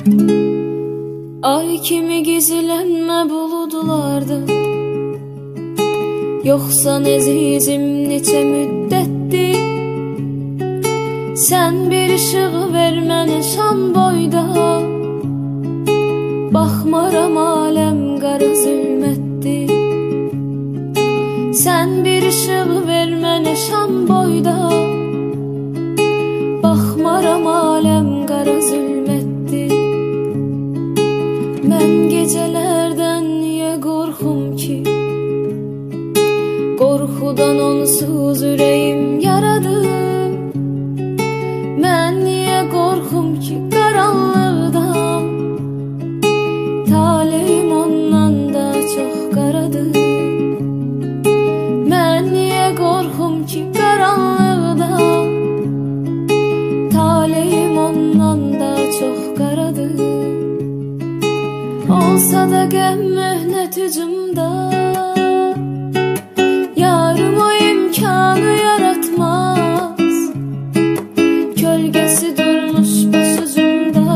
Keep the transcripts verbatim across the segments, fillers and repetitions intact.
Ay kimi gizlənmə buludlarda, yoxsan əzizim neçə müddətdir. Sən bir işığı ver mənə şam boyda, baxmaram aləm qara zülmətdir. Sən bir işığı ver mənə şam boyda, baxmaram aləm qara zülmətdir. Mən gecələrdən niyə qorxum ki, qorxudan onsuz ürəyim yaradı. Mən niyə qorxum ki qaranlıqdan, taleyim ondan da çox qaradır. Mən niyə qorxum ki qaranlıqdan, taleyim ondan da çox qaradır. Olsa da qəm möhnət hücumda, yarım o imkanı yaratmaz. Kölgəsi durmuş başucumda,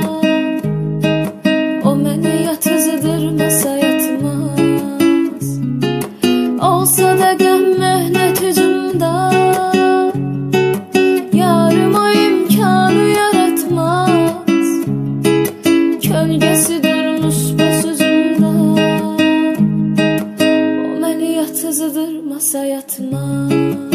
o məni yatızdırmasa yatmaz. Olsa da qəm möhnət hücumda, yarım o imkanı yaratmaz. Kölgəsi durmuş başucumda, o məni yatızdırmasa yatmaz.